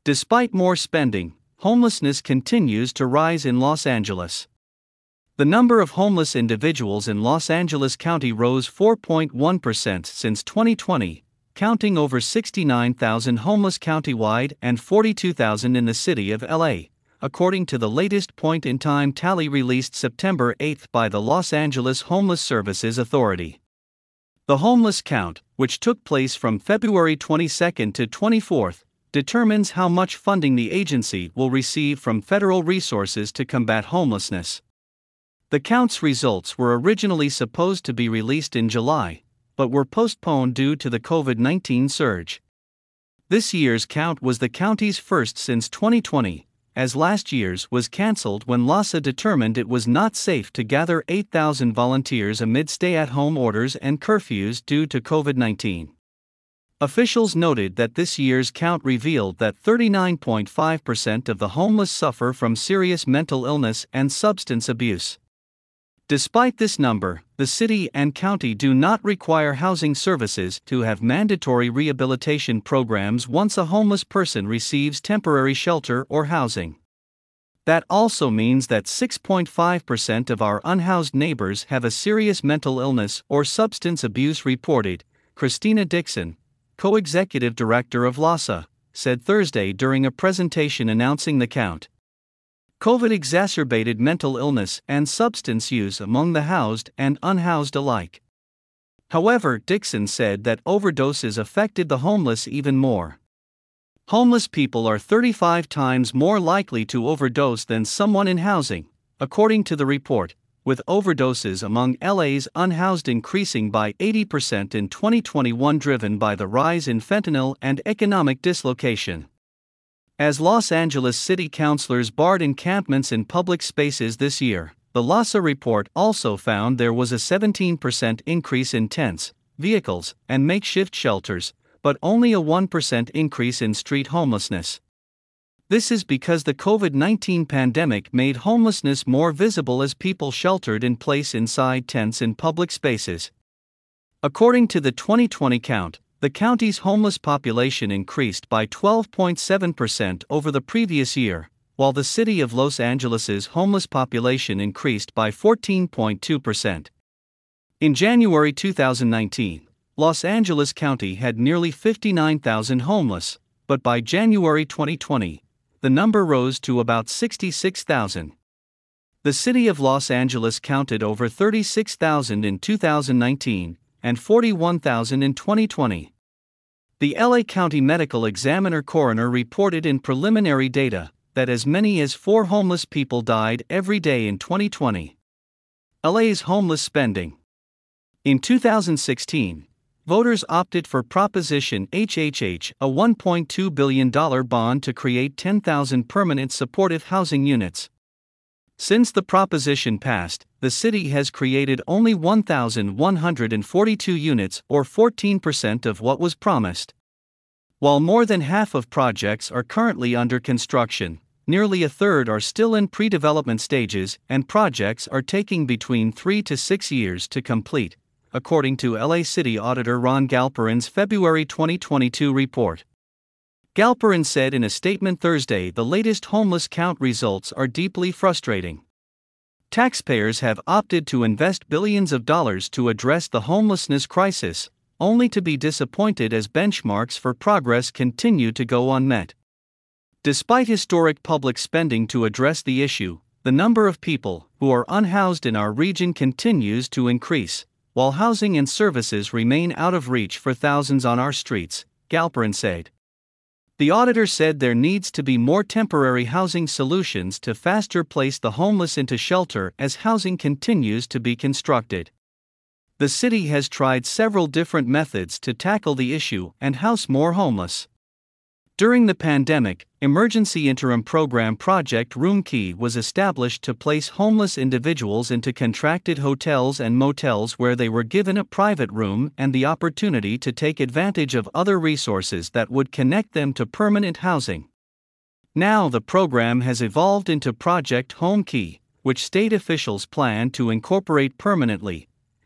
Despite more spending, homelessness continues to rise in Los Angeles. The number of homeless individuals in Los Angeles County rose 4.1% since 2020, counting over 69,000 homeless countywide and 42,000 in the city of LA, according to the latest point-in-time tally released September 8 by the Los Angeles Homeless Services Authority. The homeless count, which took place from February 22 to 24, determines how much funding the agency will receive from federal resources to combat homelessness. The count's results were originally supposed to be released in July, but were postponed due to the COVID-19 surge. This year's count was the county's first since 2020, as last year's was canceled when LAHSA determined it was not safe to gather 8,000 volunteers amid stay-at-home orders and curfews due to COVID-19. Officials noted that this year's count revealed that 39.5% of the homeless suffer from serious mental illness and substance abuse. Despite this number, the city and county do not require housing services to have mandatory rehabilitation programs once a homeless person receives temporary shelter or housing. That also means that 6.5% of our unhoused neighbors have a serious mental illness or substance abuse, reported Christina Dixon, co-executive director of LAHSA, said Thursday during a presentation announcing the count. COVID exacerbated mental illness and substance use among the housed and unhoused alike. However, Dixon said that overdoses affected the homeless even more. Homeless people are 35 times more likely to overdose than someone in housing, according to the report, with overdoses among LA's unhoused increasing by 80% in 2021, driven by the rise in fentanyl and economic dislocation. As Los Angeles City councilors barred encampments in public spaces this year, the LAHSA report also found there was a 17% increase in tents, vehicles, and makeshift shelters, but only a 1% increase in street homelessness. This is because the COVID-19 pandemic made homelessness more visible as people sheltered in place inside tents in public spaces. According to the 2020 count, the county's homeless population increased by 12.7% over the previous year, while the city of Los Angeles's homeless population increased by 14.2%. In January 2019, Los Angeles County had nearly 59,000 homeless, but by January 2020, the number rose to about 66,000. The city of Los Angeles counted over 36,000 in 2019 and 41,000 in 2020. The LA County Medical Examiner coroner reported in preliminary data that as many as 4 homeless people died every day in 2020. LA's homeless spending. In 2016, voters opted for Proposition HHH, a $1.2 billion bond to create 10,000 permanent supportive housing units. Since the proposition passed, the city has created only 1,142 units, or 14% of what was promised. While more than half of projects are currently under construction, nearly a third are still in pre-development stages, and projects are taking between 3 to 6 years to complete, according to LA City Auditor Ron Galperin's February 2022 report. Galperin said in a statement Thursday the latest homeless count results are deeply frustrating. Taxpayers have opted to invest billions of dollars to address the homelessness crisis, only to be disappointed as benchmarks for progress continue to go unmet. Despite historic public spending to address the issue, the number of people who are unhoused in our region continues to increase, while housing and services remain out of reach for thousands on our streets, Galperin said. The auditor said there needs to be more temporary housing solutions to faster place the homeless into shelter as housing continues to be constructed. The city has tried several different methods to tackle the issue and house more homeless. During the pandemic, Emergency Interim Program Project Room Key was established to place homeless individuals into contracted hotels and motels where they were given a private room and the opportunity to take advantage of other resources that would connect them to permanent housing. Now the program has evolved into Project Home Key, which state officials plan to incorporate permanently,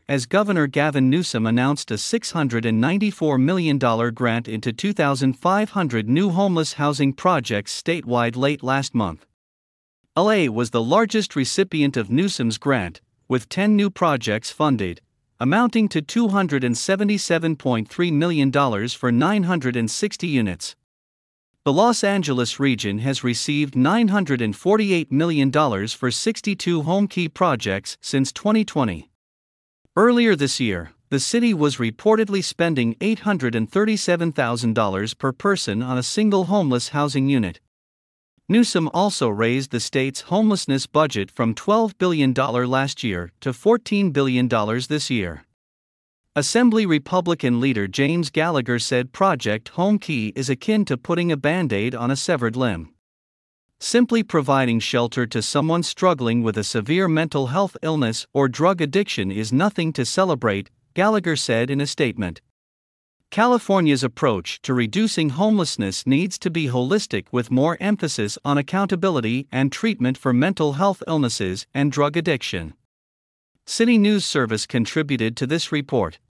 as Governor Gavin Newsom announced a $694 million grant into 2,500 new homeless housing projects statewide late last month. LA was the largest recipient of Newsom's grant, with 10 new projects funded, amounting to $277.3 million for 960 units. The Los Angeles region has received $948 million for 62 HomeKey projects since 2020. Earlier this year, the city was reportedly spending $837,000 per person on a single homeless housing unit. Newsom also raised the state's homelessness budget from $12 billion last year to $14 billion this year. Assembly Republican leader James Gallagher said Project HomeKey is akin to putting a Band-Aid on a severed limb. Simply providing shelter to someone struggling with a severe mental health illness or drug addiction is nothing to celebrate, Gallagher said in a statement. California's approach to reducing homelessness needs to be holistic with more emphasis on accountability and treatment for mental health illnesses and drug addiction. City News Service contributed to this report.